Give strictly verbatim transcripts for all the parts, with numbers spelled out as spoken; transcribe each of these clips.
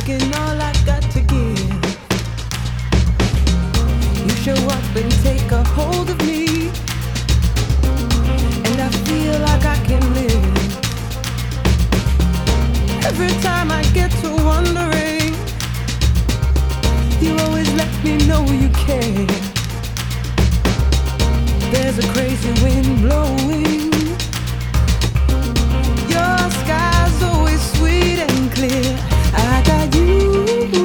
taking all I got to give. You show up and take a hold of me, and I feel like I can live. Every time I get to wondering, you always let me know you care. There's a crazy wind blowing, your sky's always sweet and clear. I got you,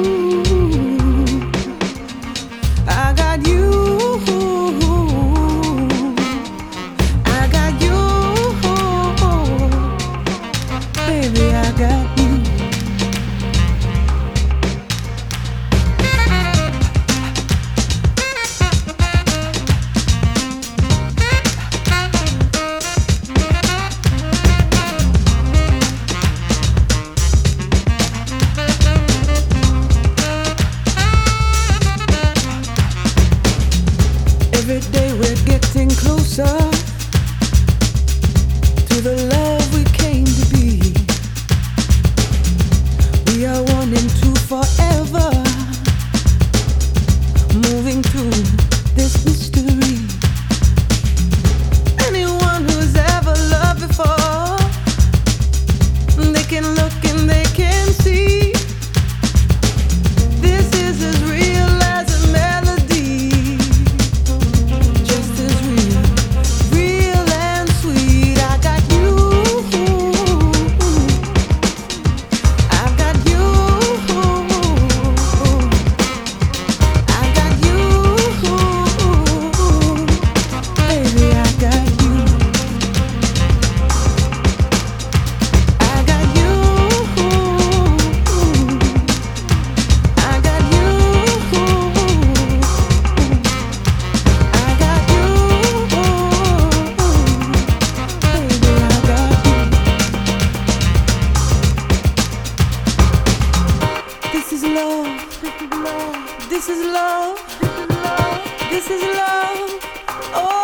I got you, I got you, baby, I got you. Every day we're getting closer to the love we came to be. We are one and two forever, moving through this mystery. Anyone who's ever loved before, they can look and they can see this is as real as a melody. This is love, this is love, this is love, oh.